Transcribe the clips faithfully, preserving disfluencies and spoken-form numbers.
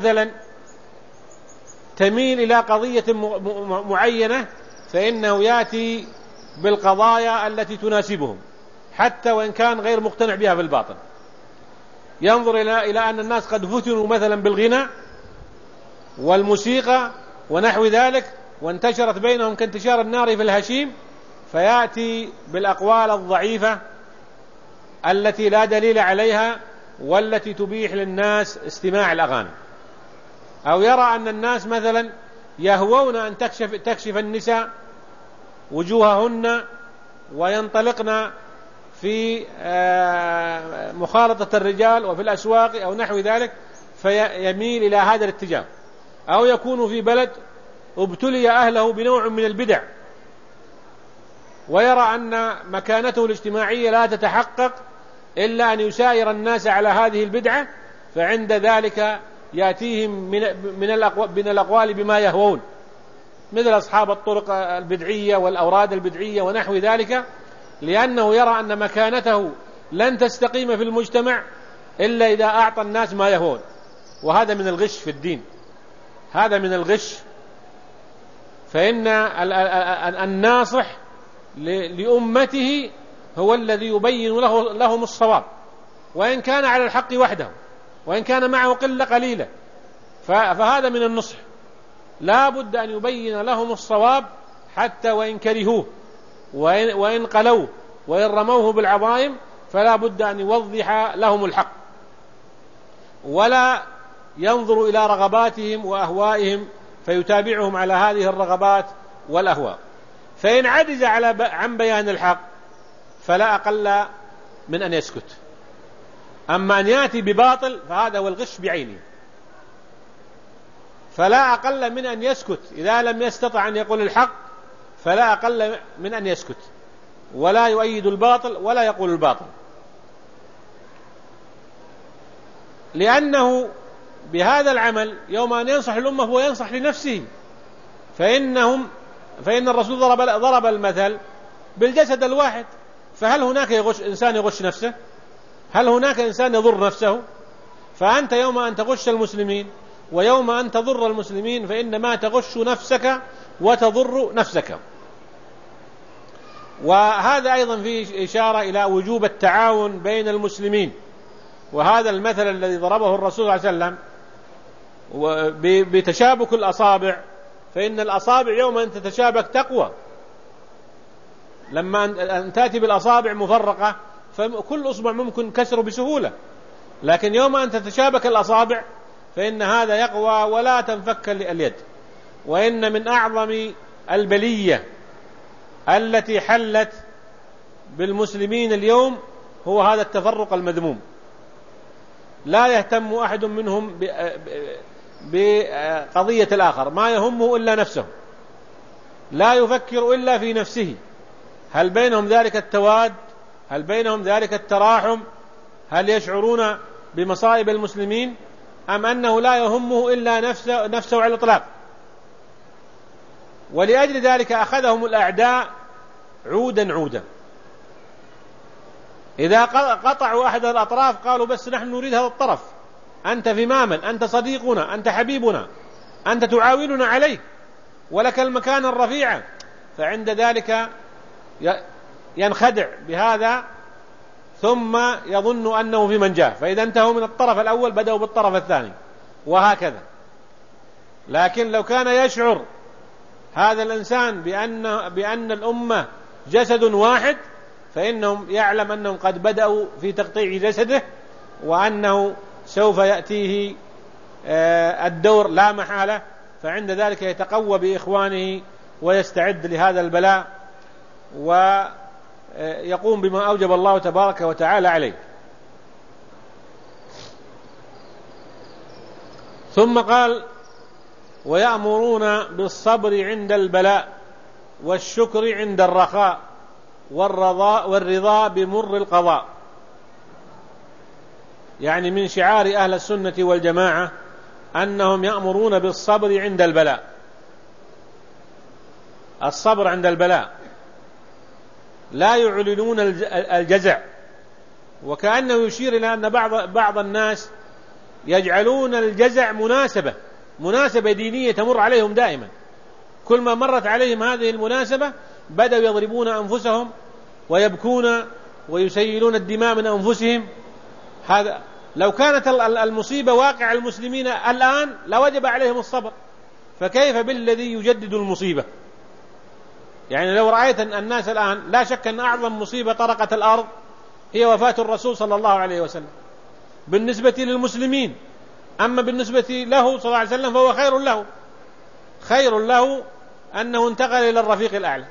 مثلا تميل إلى قضية معينة فإنه يأتي بالقضايا التي تناسبهم حتى وإن كان غير مقتنع بها في الباطن. ينظر إلى إلى أن الناس قد فتنوا مثلا بالغنى والموسيقى ونحو ذلك وانتشرت بينهم كانتشار النار في الهشيم، فيأتي بالأقوال الضعيفة التي لا دليل عليها والتي تبيح للناس استماع الأغاني. أو يرى أن الناس مثلا يهوون أن تكشف, تكشف النساء وجوههن وينطلقن في مخالطة الرجال وفي الأسواق أو نحو ذلك، فيميل إلى هذا الاتجاه. أو يكون في بلد ابتلي أهله بنوع من البدع ويرى أن مكانته الاجتماعية لا تتحقق إلا أن يساير الناس على هذه البدعة، فعند ذلك يأتيهم من الأقوال بما يهوون مثل أصحاب الطرق البدعية والأوراد البدعية ونحو ذلك، لأنه يرى أن مكانته لن تستقيم في المجتمع إلا إذا أعطى الناس ما يهوون. وهذا من الغش في الدين، هذا من الغش. فإن الناصح لأمته هو الذي يبين له لهم الصواب وإن كان على الحق وحده وإن كان معه قلة قليلة، فهذا من النصح. لا بد أن يبين لهم الصواب حتى وإن كرهوه وإن, وإن قلوه وإن رموه بالعظائم، فلا بد أن يوضح لهم الحق ولا ينظر إلى رغباتهم وأهوائهم فيتابعهم على هذه الرغبات والأهواء. فإن عجز على عن بيان الحق فلا أقل من أن يسكت. أما أن يأتي بباطل فهذا هو الغش بعينه، فلا أقل من أن يسكت. إذا لم يستطع أن يقول الحق فلا أقل من أن يسكت ولا يؤيد الباطل ولا يقول الباطل، لأنه بهذا العمل يوم أن ينصح الأمة هو ينصح لنفسه. فإنهم فإن الرسول ضرب, ضرب المثل بالجسد الواحد، فهل هناك يغش إنسان يغش نفسه؟ هل هناك إنسان يضر نفسه؟ فأنت يوم أن تغش المسلمين ويوم أن تضر المسلمين فإنما تغش نفسك وتضر نفسك. وهذا أيضا فيه إشارة إلى وجوب التعاون بين المسلمين. وهذا المثل الذي ضربه الرسول صلى الله عليه وسلم بتشابك الأصابع، فإن الأصابع يوم أن تتشابك تقوى. لما أن تأتي بالأصابع مفرقة فكل أصبع ممكن كسره بسهولة، لكن يوم أن تتشابك الأصابع فإن هذا يقوى ولا تنفك اليد. وإن من أعظم البلية التي حلت بالمسلمين اليوم هو هذا التفرق المذموم. لا يهتم أحد منهم بقضية الآخر، ما يهمه إلا نفسه، لا يفكر إلا في نفسه. هل بينهم ذلك التواد؟ هل بينهم ذلك التراحم؟ هل يشعرون بمصائب المسلمين؟ أم أنه لا يهمه إلا نفسه, نفسه على الإطلاق؟ ولأجل ذلك أخذهم الأعداء عودا عودا. إذا قطعوا أحد الأطراف قالوا بس نحن نريد هذا الطرف، أنت في مامن، أنت صديقنا، أنت حبيبنا، أنت تعاوننا عليه ولك المكان الرفيع. فعند ذلك ينخدع بهذا ثم يظن أنه في منجاه، فإذا انتهوا من الطرف الأول بدأوا بالطرف الثاني وهكذا. لكن لو كان يشعر هذا الإنسان بأن, بأن الأمة جسد واحد فإنهم يعلم أنهم قد بدأوا في تقطيع جسده وأنه سوف يأتيه الدور لا محالة، فعند ذلك يتقوى بإخوانه ويستعد لهذا البلاء ويقوم بما أوجب الله تبارك وتعالى عليه. ثم قال ويأمرون بالصبر عند البلاء والشكر عند الرخاء والرضا, والرضا بمر القضاء. يعني من شعار أهل السنة والجماعة أنهم يأمرون بالصبر عند البلاء. الصبر عند البلاء، لا يعلنون الجزع، وكأنه يشير إلى أن بعض, بعض الناس يجعلون الجزع مناسبة مناسبة دينية تمر عليهم دائما، كل ما مرت عليهم هذه المناسبة بدأوا يضربون أنفسهم ويبكون ويسيلون الدماء من أنفسهم. هذا لو كانت المصيبة واقع المسلمين الآن لوجب عليهم الصبر، فكيف بالذي يجدد المصيبة؟ يعني لو رأيت الناس الآن، لا شك أن أعظم مصيبة طرقت الأرض هي وفاة الرسول صلى الله عليه وسلم بالنسبة للمسلمين، أما بالنسبة له صلى الله عليه وسلم فهو خير له، خير له أنه انتقل إلى الرفيق الأعلى.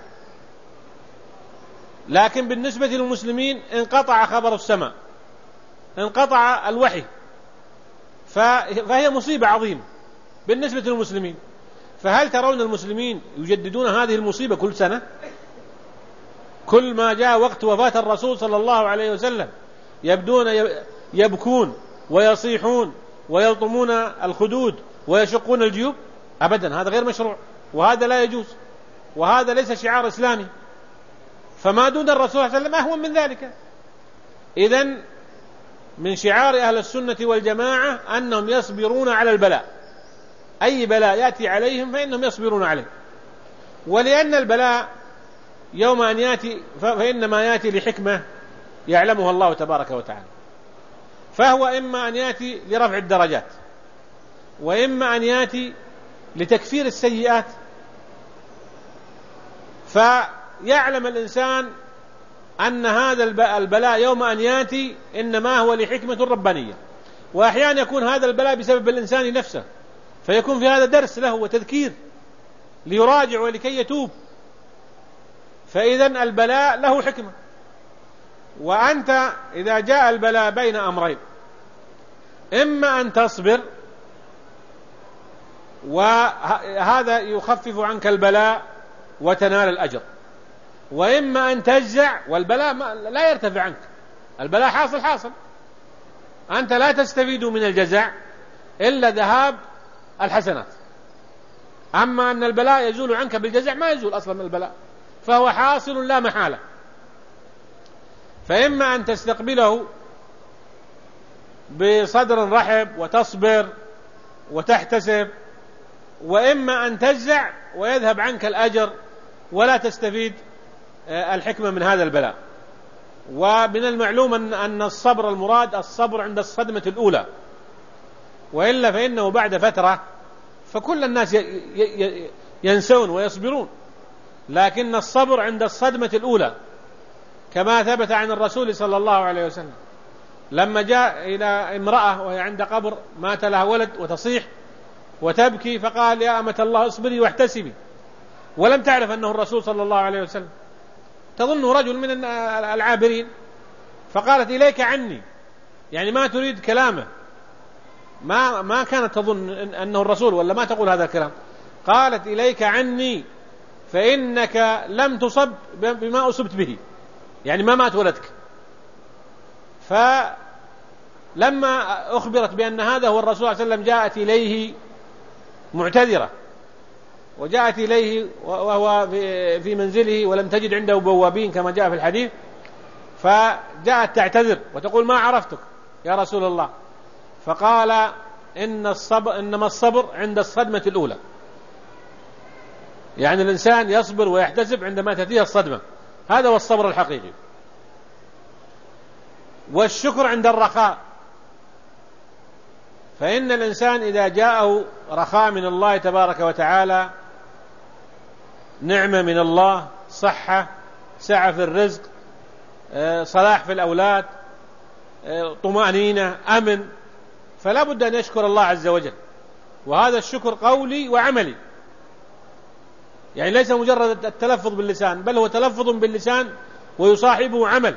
لكن بالنسبة للمسلمين انقطع خبر السماء، انقطع الوحي، فهي مصيبة عظيمة بالنسبة للمسلمين. فهل ترون المسلمين يجددون هذه المصيبة كل سنة؟ كل ما جاء وقت وفاة الرسول صلى الله عليه وسلم يبدون يبكون ويصيحون ويلطمون الخدود ويشقون الجيوب؟ أبدا، هذا غير مشروع، وهذا لا يجوز، وهذا ليس شعار إسلامي. فما دون الرسول صلى الله عليه وسلم أهون من ذلك. إذن من شعار أهل السنة والجماعة أنهم يصبرون على البلاء، أي بلاء يأتي عليهم فإنهم يصبرون عليه. ولأن البلاء يوم أن يأتي فإنما يأتي لحكمة يعلمها الله تبارك وتعالى، فهو إما أن يأتي لرفع الدرجات، وإما أن يأتي لتكفير السيئات. فيعلم الإنسان أن هذا البلاء يوم أن يأتي إنما هو لحكمة ربانية، وأحيانا يكون هذا البلاء بسبب الإنسان نفسه، فيكون في هذا درس له وتذكير ليراجع ولكي يتوب. فإذن البلاء له حكمة. وأنت إذا جاء البلاء بين أمرين، إما أن تصبر وهذا يخفف عنك البلاء وتنال الأجر، وإما أن تجزع والبلاء لا يرتفع عنك، البلاء حاصل حاصل، أنت لا تستفيد من الجزع إلا ذهاب الحسنات. أما أن البلاء يزول عنك بالجزع ما يزول أصلا من البلاء، فهو حاصل لا محالة. فإما أن تستقبله بصدر رحب وتصبر وتحتسب، وإما أن تجزع ويذهب عنك الأجر ولا تستفيد الحكمة من هذا البلاء. ومن المعلوم أن الصبر المراد الصبر عند الصدمة الأولى، وإلا فإنه بعد فترة فكل الناس ينسون ويصبرون، لكن الصبر عند الصدمة الأولى، كما ثبت عن الرسول صلى الله عليه وسلم لما جاء إلى امرأة وهي عند قبر مات لها ولد وتصيح وتبكي، فقال يا أمة الله اصبري واحتسبي، ولم تعرف أنه الرسول صلى الله عليه وسلم، تظنه رجل من العابرين، فقالت إليك عني، يعني ما تريد كلامه، ما ما كانت تظن أنه الرسول ولا ما تقول هذا الكلام، قالت إليك عني فإنك لم تصب بما أصبت به، يعني ما مات ولدك. فلما أخبرت بأن هذا هو الرسول صلى الله عليه وسلم جاءت إليه معتذرة، وجاءت إليه وهو في منزله ولم تجد عنده بوابين كما جاء في الحديث، فجاءت تعتذر وتقول ما عرفتك يا رسول الله، فقال إن الصبر إنما الصبر عند الصدمة الأولى، يعني الإنسان يصبر ويحتسب عندما تأتيه الصدمة، هذا هو الصبر الحقيقي. والشكر عند الرخاء، فإن الإنسان إذا جاءه رخاء من الله تبارك وتعالى، نعمة من الله، صحة، سعة في الرزق، صلاح في الأولاد، طمأنينة، أمن، فلا بد أن يشكر الله عز وجل. وهذا الشكر قولي وعملي، يعني ليس مجرد التلفظ باللسان، بل هو تلفظ باللسان ويصاحبه عمل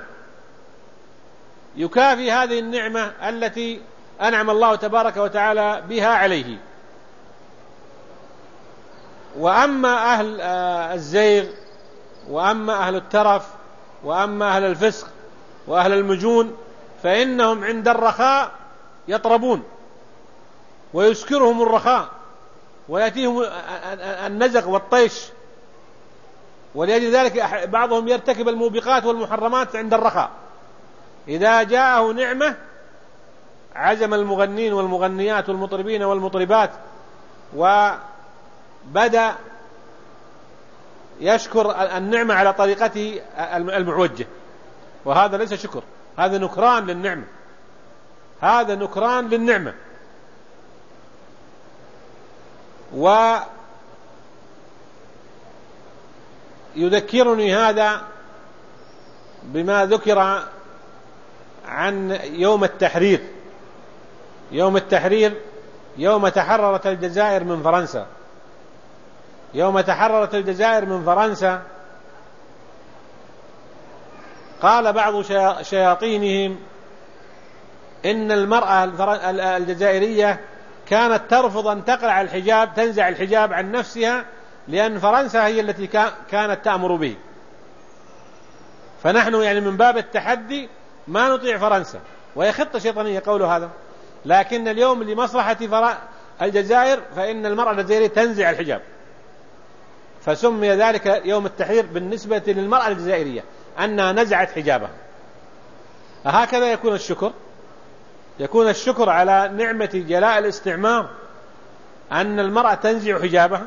يكافي هذه النعمة التي أنعم الله تبارك وتعالى بها عليه. وأما أهل الزيغ، وأما أهل الترف، وأما أهل الفسق وأهل المجون، فإنهم عند الرخاء يطربون ويسكرهم الرخاء ويأتيهم النزغ والطيش، ولأجل ذلك بعضهم يرتكب الموبقات والمحرمات عند الرخاء. إذا جاءه نعمة عزم المغنين والمغنيات والمطربين والمطربات، وبدأ يشكر النعمة على طريقته المعوجة، وهذا ليس شكر، هذا نكران للنعمة، هذا نكران للنعمة. ويذكرني هذا بما ذكر عن يوم التحرير، يوم التحرير يوم تحررت الجزائر من فرنسا، يوم تحررت الجزائر من فرنسا قال بعض شياطينهم إن المرأة الجزائرية كانت ترفض أن تقلع الحجاب، تنزع الحجاب عن نفسها، لأن فرنسا هي التي كانت تأمر به، فنحن يعني من باب التحدي ما نطيع فرنسا، وهي خطة شيطانية قول هذا. لكن اليوم لمصلحة الجزائر فإن المرأة الجزائرية تنزع الحجاب، فسمي ذلك يوم التحرير بالنسبة للمرأة الجزائرية أنها نزعت حجابها. هكذا يكون الشكر، يكون الشكر على نعمة جلاء الاستعمار أن المرأة تنزع حجابها،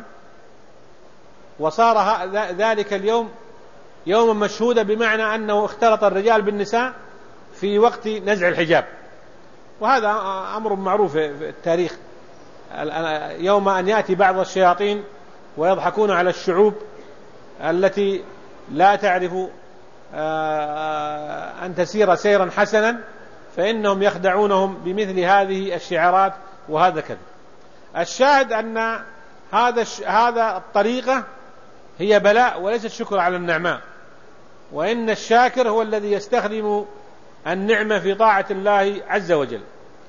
وصار ذلك اليوم يوما مشهودا، بمعنى أنه اختلط الرجال بالنساء في وقت نزع الحجاب، وهذا أمر معروف في التاريخ. يوم أن يأتي بعض الشياطين ويضحكون على الشعوب التي لا تعرف أن تسير سيرا حسنا، فإنهم يخدعونهم بمثل هذه الشعارات وهذا كذا. الشاهد أن هذا هذا الطريقة هي بلاء وليست شكر على النعماء، وإن الشاكر هو الذي يستخدم النعمة في طاعة الله عز وجل.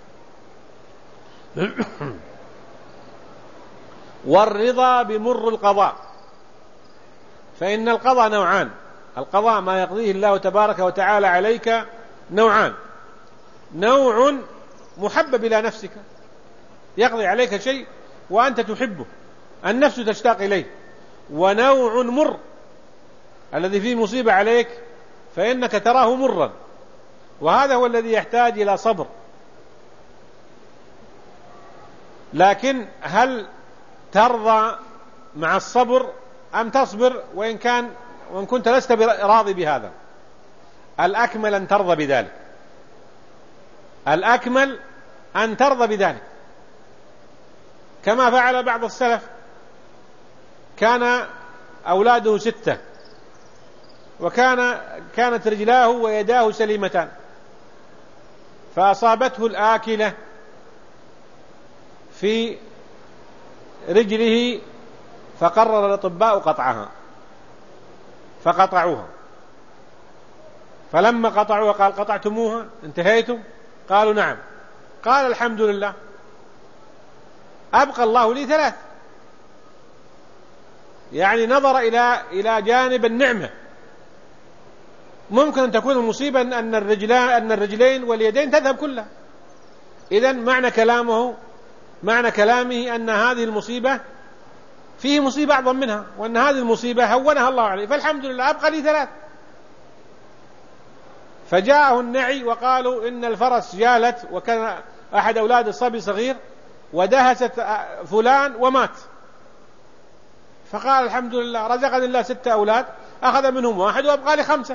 والرضا بمر القضاء، فإن القضاء نوعان، القضاء ما يقضيه الله تبارك وتعالى عليك نوعان، نوع محبب إلى نفسك، يقضي عليك شيء وأنت تحبه، النفس تشتاق إليه، ونوع مر الذي فيه مصيبة عليك فإنك تراه مرا، وهذا هو الذي يحتاج إلى صبر. لكن هل ترضى مع الصبر أم تصبر وإن كان وإن كنت لست راضي بهذا؟ الأكمل أن ترضى بذلك، الأكمل أن ترضى بذلك، كما فعل بعض السلف. كان أولاده ستة، وكان كانت رجلاه ويداه سليمتان، فأصابته الآكلة في رجله، فقرر الأطباء قطعها، فقطعوها. فلما قطعوها قال: قطعتموها انتهيتم؟ قالوا: نعم. قال: الحمد لله، أبقى الله لي ثلاث. يعني نظر إلى إلى جانب النعمة. ممكن أن تكون المصيبة أن الرجلين أن الرجلين واليدين تذهب كلها. إذن معنى كلامه معنى كلامه أن هذه المصيبة فيه مصيبة أعظم منها، وأن هذه المصيبة هونها الله عليه، فالحمد لله أبقى لي ثلاث. فجاءه النعي وقالوا إن الفرس جالت، وكان أحد أولاد الصبي صغير، ودهست فلان ومات. فقال: الحمد لله، رزقني الله ستة أولاد، أخذ منهم واحد وأبقى لي خمسة.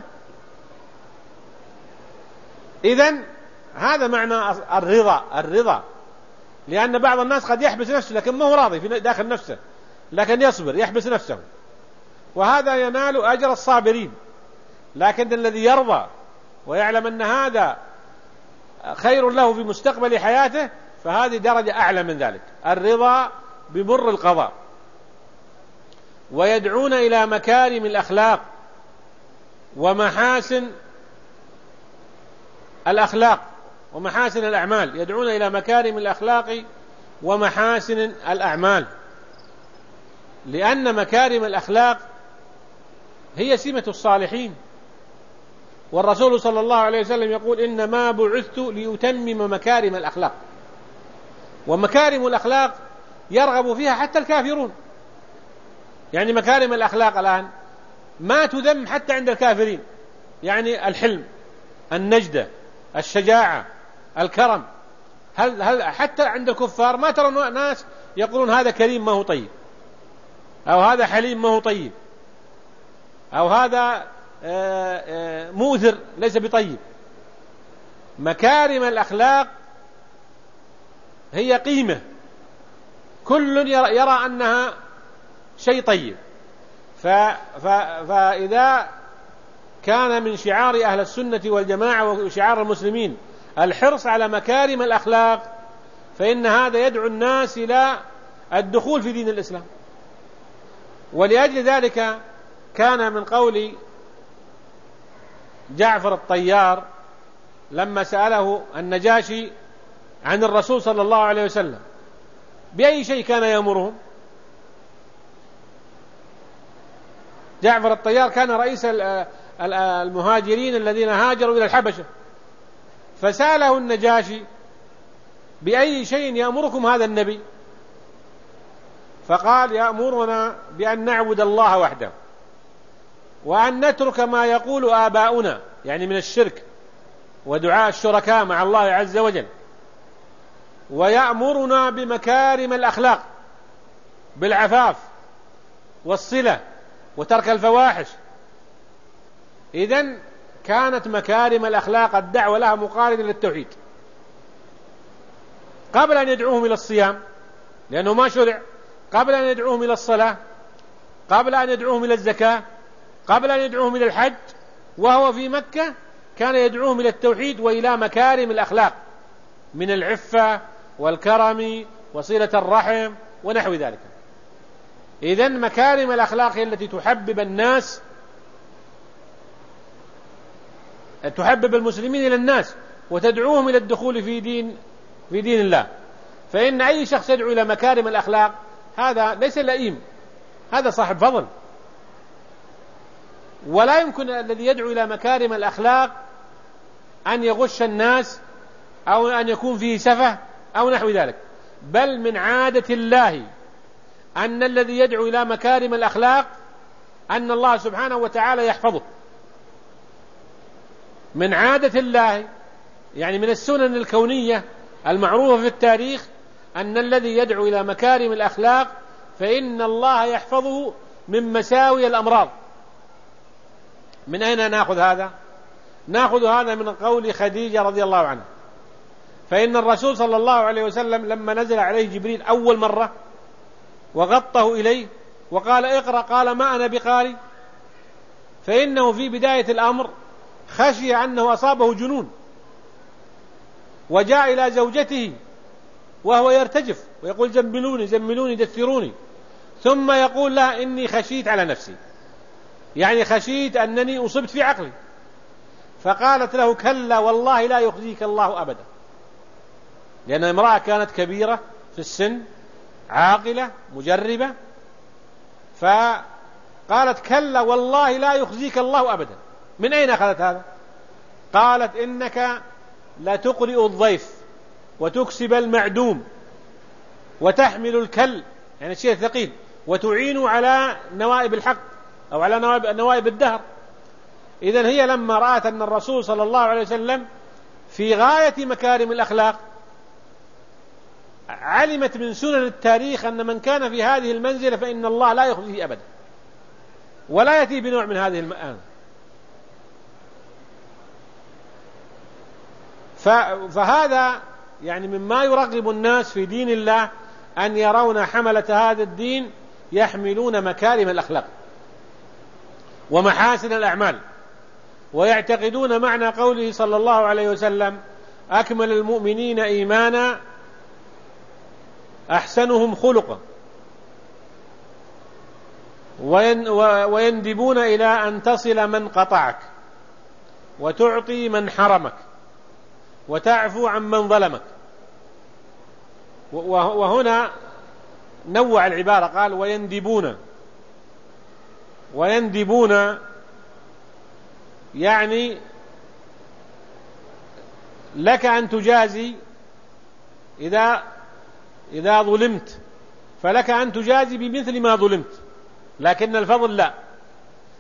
إذن هذا معنى الرضا الرضا لأن بعض الناس قد يحبس نفسه لكن ما هو راضي في داخل نفسه، لكن يصبر يحبس نفسه، وهذا ينال أجر الصابرين. لكن الذي يرضى ويعلم أن هذا خير له في مستقبل حياته، فهذه درجة أعلى من ذلك، الرضا بمر القضاء. ويدعون إلى مكارم الأخلاق ومحاسن الأخلاق ومحاسن الأعمال، يدعون إلى مكارم الأخلاق ومحاسن الأعمال، لأن مكارم الأخلاق هي سمة الصالحين. والرسول صلى الله عليه وسلم يقول: إنما بعثت ليتمم مكارم الأخلاق. ومكارم الأخلاق يرغب فيها حتى الكافرون، يعني مكارم الأخلاق الآن ما تذم حتى عند الكافرين، يعني الحلم، النجدة، الشجاعة، الكرم، هل, هل حتى عند الكفار ما ترى ناس يقولون هذا كريم ما هو طيب، أو هذا حليم ما هو طيب، أو هذا موثر ليس بطيب. مكارم الأخلاق هي قيمة، كل يرى أنها شيء طيب. فإذا كان من شعار أهل السنة والجماعة وشعار المسلمين الحرص على مكارم الأخلاق، فإن هذا يدعو الناس إلى الدخول في دين الإسلام. ولأجل ذلك كان من قول جعفر الطيار لما سأله النجاشي عن الرسول صلى الله عليه وسلم بأي شيء كان يأمرهم. جعفر الطيار كان رئيس المهاجرين الذين هاجروا إلى الحبشة، فسأله النجاشي بأي شيء يأمركم هذا النبي؟ فقال يأمرنا بأن نعبد الله وحده، وأن نترك ما يقول آباؤنا، يعني من الشرك ودعاء الشركاء مع الله عز وجل، ويأمرنا بمكارم الأخلاق، بالعفاف والصلة وترك الفواحش. إذن كانت مكارم الأخلاق الدعوة لها مقارنة للتوحيد قبل أن يدعوهم إلى الصيام، لأنه ما شرع، قبل أن يدعوهم إلى الصلاة، قبل أن يدعوهم إلى الزكاة، قبل أن يدعوهم إلى الحج، وهو في مكة كان يدعوهم إلى التوحيد وإلى مكارم الأخلاق من العفة والكرم وصلة الرحم ونحو ذلك. إذن مكارم الأخلاق هي التي تحبب الناس، تحبب المسلمين إلى الناس وتدعوهم إلى الدخول في دين في دين الله. فإن أي شخص يدعو إلى مكارم الأخلاق هذا ليس لئيم، هذا صاحب فضل. ولا يمكن الذي يدعو إلى مكارم الأخلاق أن يغش الناس أو أن يكون فيه سفه أو نحو ذلك، بل من عادة الله أن الذي يدعو إلى مكارم الأخلاق أن الله سبحانه وتعالى يحفظه. من عادة الله، يعني من السنن الكونية المعروفة في التاريخ، أن الذي يدعو إلى مكارم الأخلاق فإن الله يحفظه من مساوي الأمراض. من أين نأخذ هذا؟ نأخذ هذا من قول خديجة رضي الله عنها، فإن الرسول صلى الله عليه وسلم لما نزل عليه جبريل أول مرة وغطه إليه وقال اقرأ، قال ما أنا بقارئ، فإنه في بداية الأمر خشي أنه أصابه جنون، وجاء إلى زوجته وهو يرتجف ويقول جملوني جملوني دثروني، ثم يقول لها إني خشيت على نفسي، يعني خشيت أنني أصبت في عقلي. فقالت له كلا والله لا يخزيك الله أبدا، لأن امرأة كانت كبيرة في السن عاقلة مجربة، فقالت كلا والله لا يخزيك الله أبدا. من أين أخذت هذا؟ قالت إنك لتقرئ الضيف وتكسب المعدوم وتحمل الكل، يعني الشيء الثقيل، وتعين على نوائب الحق أو على نوائب, نوائب الدهر. إذن هي لما رأت أن الرسول صلى الله عليه وسلم في غاية مكارم الأخلاق علمت من سنن التاريخ أن من كان في هذه المنزلة فإن الله لا يخزيه أبدا ولا يأتي بنوع من هذه المآن. فهذا يعني مما يرغب الناس في دين الله أن يرون حملة هذا الدين يحملون مكارم الأخلاق ومحاسن الأعمال، ويعتقدون معنى قوله صلى الله عليه وسلم أكمل المؤمنين إيمانا أحسنهم خلقا، ويندبون إلى أن تصل من قطعك وتعطي من حرمك وتعفو عن من ظلمك. وهنا نوع العبارة، قال ويندبون، ويندبون يعني لك أن تجازي إذا إذا ظلمت، فلك أن تجازي بمثل ما ظلمت، لكن الفضل لا،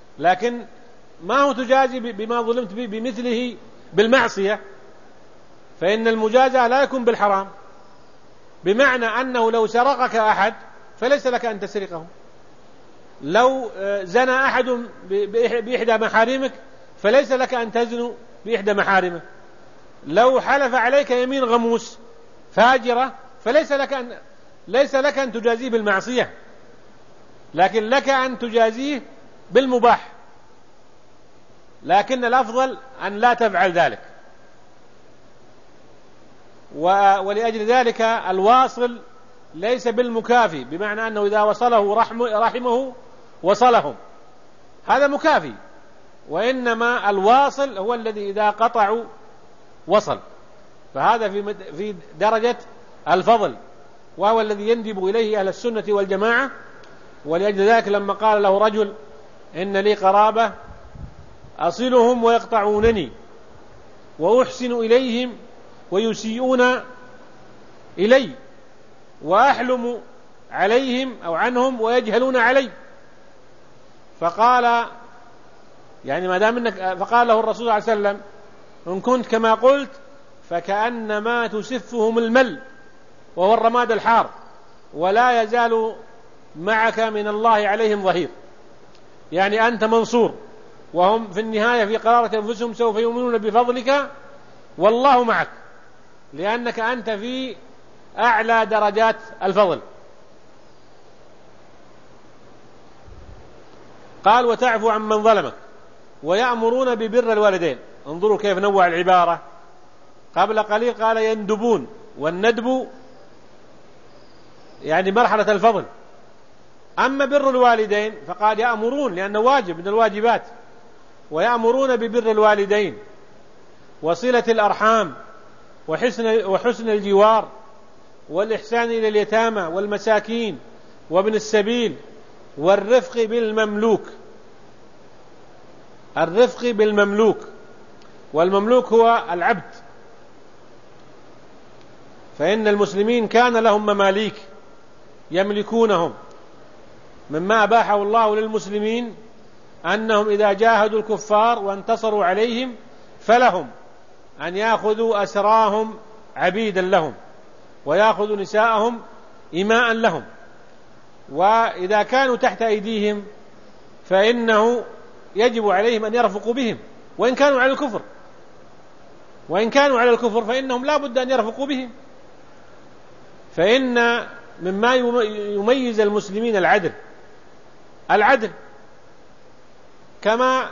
لكن ما هو تجازي بما ظلمت بمثله بالمعصية، فإن المجازاة لا يكون بالحرام، بمعنى أنه لو سرقك أحد فليس لك أن تسرقه، لو زنى أحد بإحدى محارمك فليس لك أن تزنو بإحدى محارمه، لو حلف عليك يمين غموس فاجرة فليس لك أن ليس لك أن تجازيه بالمعصية، لكن لك أن تجازيه بالمباح، لكن الأفضل أن لا تفعل ذلك. ولأجل ذلك الواصل ليس بالمكافي، بمعنى أنه إذا وصله رحمه وصلهم، هذا مكافي، وإنما الواصل هو الذي إذا قطعوا وصل، فهذا في في درجة الفضل، وهو الذي يندب إليه أهل السنة والجماعة. ولأجل ذلك لما قال له رجل إن لي قرابة أصلهم ويقطعونني وأحسن إليهم ويسيئون إلي وأحلم عليهم أو عنهم ويجهلون علي، فقال يعني ما دام إنك فقال له الرسول صلى الله عليه وسلم إن كنت كما قلت فكأنما تسفهم المل وهو الرماد الحار، ولا يزال معك من الله عليهم ظهير، يعني أنت منصور، وهم في النهاية في قرارة أنفسهم سوف يؤمنون بفضلك والله معك، لأنك أنت في أعلى درجات الفضل. قال وتعفو عن من ظلمك ويأمرون ببر الوالدين. انظروا كيف نوع العبارة، قبل قليل قال يندبون، والندب يعني مرحلة الفضل، أما بر الوالدين فقال يأمرون لأنه واجب من الواجبات، ويأمرون ببر الوالدين وصلة الأرحام وحسن, وحسن الجوار والإحسان إلى اليتامى والمساكين وابن السبيل والرفق بالمملوك. الرفق بالمملوك، والمملوك هو العبد، فإن المسلمين كان لهم مماليك يملكونهم، مما أباحه الله للمسلمين أنهم إذا جاهدوا الكفار وانتصروا عليهم فلهم أن يأخذوا أسراهم عبيدا لهم ويأخذوا نساءهم إماء لهم، وإذا كانوا تحت أيديهم فإنه يجب عليهم أن يرفقوا بهم وإن كانوا على الكفر، وإن كانوا على الكفر فإنهم لا بد أن يرفقوا بهم. فإن مما يميز المسلمين العدل، العدل كما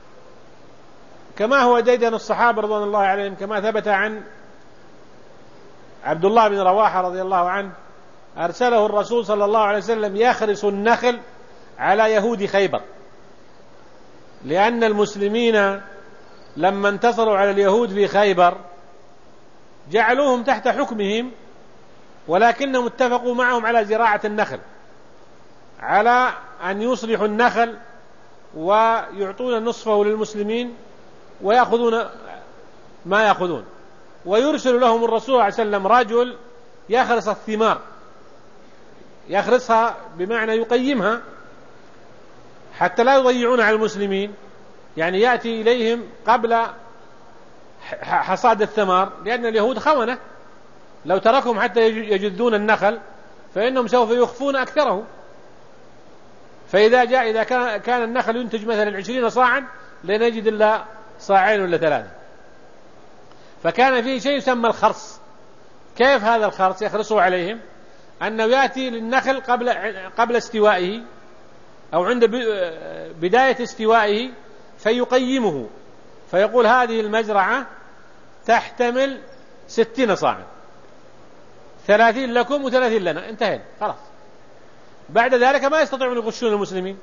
كما هو ديدن الصحابة رضوان الله عليهم، كما ثبت عن عبد الله بن رواحة رضي الله عنه أرسله الرسول صلى الله عليه وسلم يخرس النخل على يهود خيبر، لأن المسلمين لما انتصروا على اليهود في خيبر جعلوهم تحت حكمهم، ولكنهم اتفقوا معهم على زراعة النخل، على أن يصلحوا النخل ويعطون نصفه للمسلمين ويأخذون ما يأخذون، ويرسل لهم الرسول صلى الله عليه وسلم رجل يخرس الثمار، يخرسها بمعنى يقيمها حتى لا يضيعون على المسلمين، يعني يأتي إليهم قبل حصاد الثمار، لأن اليهود خونة، لو تركهم حتى يجذون النخل فإنهم سوف يخفون أكثره، فإذا جاء إذا كان, كان النخل ينتج مثلا عشرين صاعا لن يجد إلا صاعين ولا ثلاثة، فكان فيه شيء يسمى الخرص. كيف هذا الخرص يخرصه عليهم؟ أنه يأتي للنخل قبل قبل استوائه أو عند بداية استوائه فيقيمه، فيقول هذه المزرعة تحتمل ستين صاعا، ثلاثين لكم وثلاثين لنا، انتهينا خلاص. بعد ذلك ما يستطيعون يغشون المسلمين.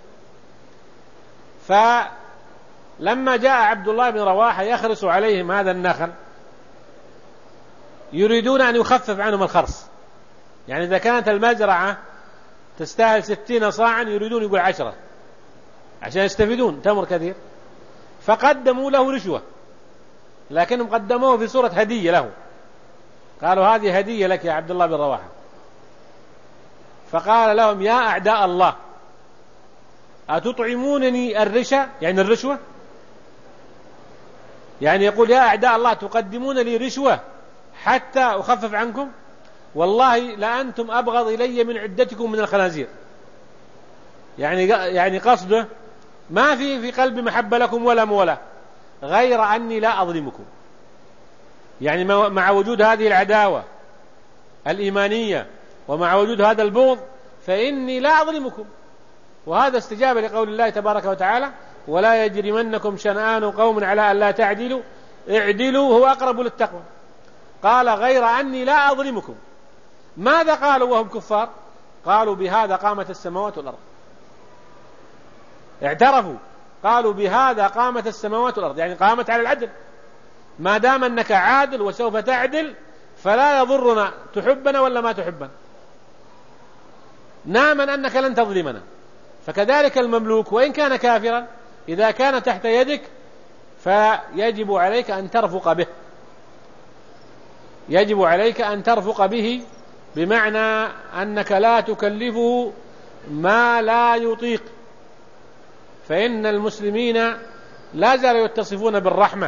فلما جاء عبد الله بن رواحة يخرس عليهم هذا النخل يريدون أن يخفف عنهم الخرص، يعني إذا كانت المزرعة تستاهل ستين صاعا يريدون يقول عشرة عشان يستفيدون تمر كثير، فقدموا له رشوة، لكنهم قدموه في صورة هدية له، قالوا هذه هدية لك يا عبد الله بن رواحة. فقال لهم يا أعداء الله أتطعمونني الرشا، يعني الرشوة، يعني يقول يا أعداء الله تقدمون لي رشوة حتى أخفف عنكم؟ والله لأنتم أبغض إلي من عدتكم من الخنازير. يعني يعني قصده ما في في قلبي محبة لكم ولا مولى، غير أني لا أظلمكم. يعني مع وجود هذه العداوة الإيمانية ومع وجود هذا البغض فإني لا أظلمكم. وهذا استجابة لقول الله تبارك وتعالى: ولا يجرمنكم شنآن قوم على أن لا تعدلوا اعدلوا هو أقرب للتقوى. قال: غير أني لا أظلمكم. ماذا قالوا وهم كفار؟ قالوا: بهذا قامت السماوات والأرض. اعترفوا، قالوا: بهذا قامت السماوات والأرض، يعني قامت على العدل. ما دام أنك عادل وسوف تعدل فلا يضرنا تحبنا ولا ما تحبنا، نامن أنك لن تظلمنا. فكذلك المملوك وإن كان كافرا إذا كان تحت يدك فيجب عليك أن ترفق به، يجب عليك أن ترفق به، بمعنى أنك لا تكلفه ما لا يطيق. فإن المسلمين لا زالوا يتصفون بالرحمة.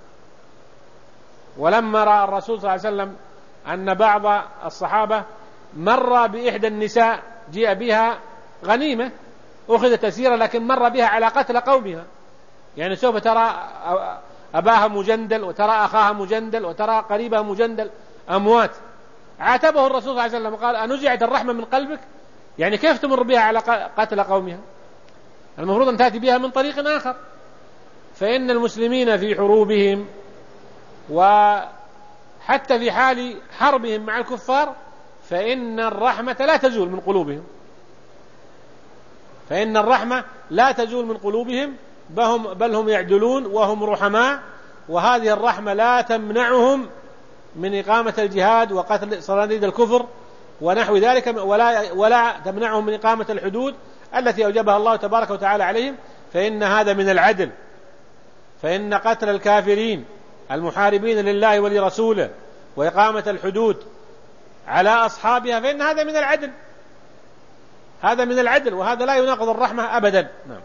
ولما رأى الرسول صلى الله عليه وسلم أن بعض الصحابة مر بإحدى النساء جيء بها غنيمة أخذت أسيرة، لكن مر بها على قتل قومها، يعني سوف ترى أباها مجندل وترى أخاها مجندل وترى قريبها مجندل أموات. عاتبه الرسول صلى الله عليه وسلم وقال: أنزعت الرحمة من قلبك؟ يعني كيف تمر بها على قتل قومها؟ المفروض أن تأتي بها من طريق آخر. فإن المسلمين في حروبهم وحتى في حال حربهم مع الكفار فإن الرحمة لا تزول من قلوبهم، فإن الرحمة لا تزول من قلوبهم، بل هم يعدلون وهم رحماء. وهذه الرحمة لا تمنعهم من إقامة الجهاد وقتل صناديد الكفر ونحو ذلك، ولا, ولا تمنعهم من إقامة الحدود التي أوجبها الله تبارك وتعالى عليهم. فإن هذا من العدل. فإن قتل الكافرين المحاربين لله ولرسوله وإقامة الحدود على أصحابها فإن هذا من العدل، هذا من العدل، وهذا لا يناقض الرحمة أبدا. نعم.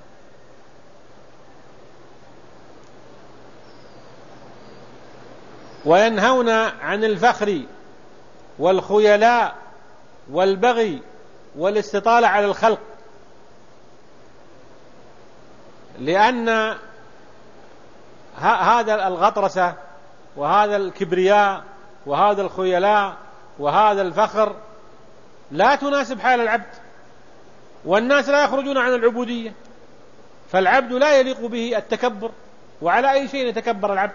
وينهون عن الفخر والخيلاء والبغي والاستطالة على الخلق، لأن هذا الغطرسة وهذا الكبرياء وهذا الخيلاء وهذا الفخر لا تناسب حال العبد، والناس لا يخرجون عن العبودية، فالعبد لا يليق به التكبر. وعلى أي شيء يتكبر العبد؟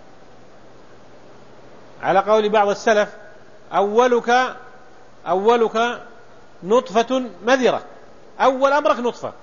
على قول بعض السلف: أولك أولك نطفة مذرة، أول أمرك نطفة،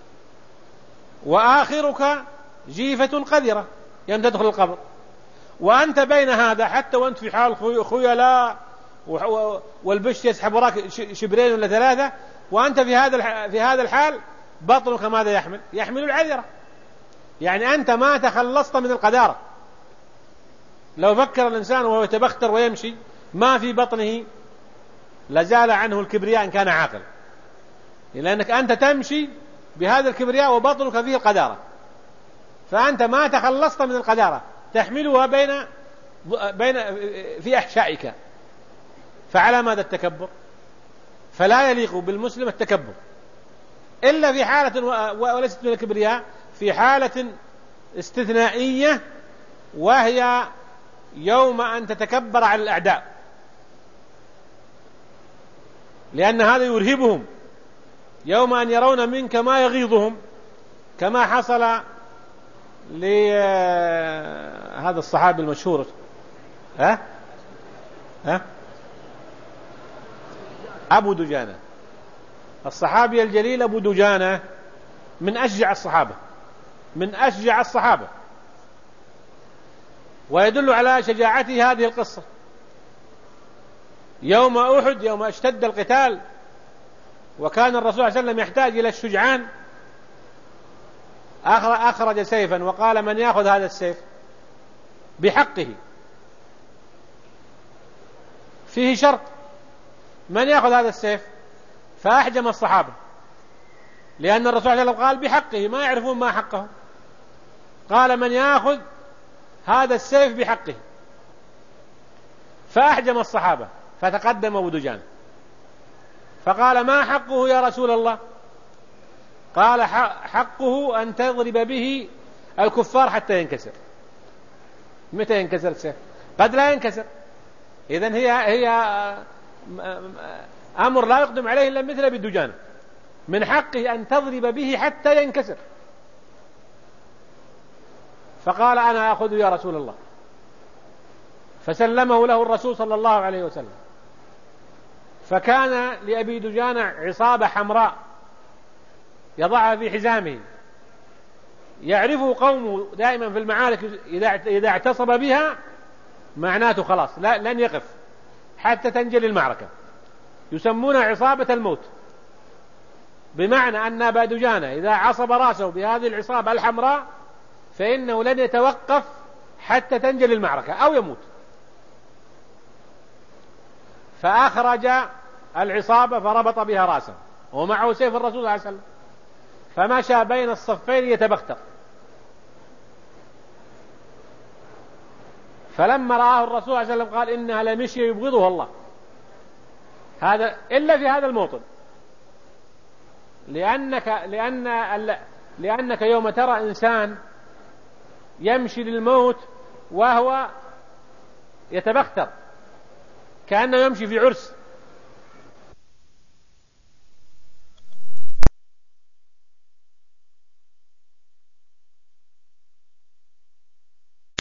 وآخرك جيفة قذرة يوم تدخل القبر. وأنت بين هذا، حتى وأنت في حال خيلاء والبش يسحب وراك شبرين ولا ثلاثة، وأنت في هذا في هذا الحال بطنك ماذا يحمل؟ يحمل العذرة. يعني أنت ما تخلصت من القذارة. لو فكر الإنسان وهو يتبختر ويمشي ما في بطنه لزال عنه الكبرياء إن كان عاقل، لأنك أنت تمشي بهذا الكبرياء وبطنك فيه القذارة، فأنت ما تخلصت من القذارة، تحملها بين بين في أحشائك. فعلى ماذا التكبر؟ فلا يليق بالمسلم التكبر إلا في حالة، وليست من الكبرياء، في حالة استثنائية، وهي يوم أن تتكبر على الأعداء، لأن هذا يرهبهم، يوم أن يرون منك ما يغيظهم، كما حصل لهذا الصحابي المشهور ها ها أبو دجانة، الصحابي الجليل أبو دجانة من أشجع الصحابة، من أشجع الصحابة. ويدل على شجاعته هذه القصة: يوم أحد، يوم اشتد القتال وكان الرسول صلى الله عليه وسلم يحتاج إلى الشجعان، أخرج سيفا وقال: من يأخذ هذا السيف بحقه؟ فيه شرط: من يأخذ هذا السيف؟ فأحجم الصحابة، لأن الرسول صلى الله عليه وسلم قال بحقه، ما يعرفون ما حقه. قال: من يأخذ هذا السيف بحقه؟ فأحجم الصحابة، فتقدم أبو دجانة فقال: ما حقه يا رسول الله؟ قال: حقه أن تضرب به الكفار حتى ينكسر. متى ينكسر السيف؟ قد لا ينكسر. إذن هي هي أمر لا يقدم عليه إلا مثل أبي دجانة، من حقه أن تضرب به حتى ينكسر. فقال: أنا أخذ يا رسول الله. فسلمه له الرسول صلى الله عليه وسلم. فكان لأبي دجانة عصابة حمراء يضعها في حزامه، يعرف قومه دائما في المعارك إذا اعتصب بها معناته خلاص لا لن يقف حتى تنجلي المعركة، يسمونها عصابة الموت، بمعنى أن أبا دجانة إذا عصب رأسه بهذه العصابة الحمراء فإنه لن يتوقف حتى تنجلي المعركة أو يموت. فأخرج العصابة فربط بها رأسه ومعه سيف الرسول صلى الله عليه وسلم، فمشى بين الصفين يتبختر. فلما رآه الرسول صلى الله عليه وسلم قال: إنها لمشي يبغضها الله، هذا إلا في هذا الموطن، لأنك لأن لأنك يوم ترى إنسان يمشي للموت وهو يتبختر كأنه يمشي في عرس،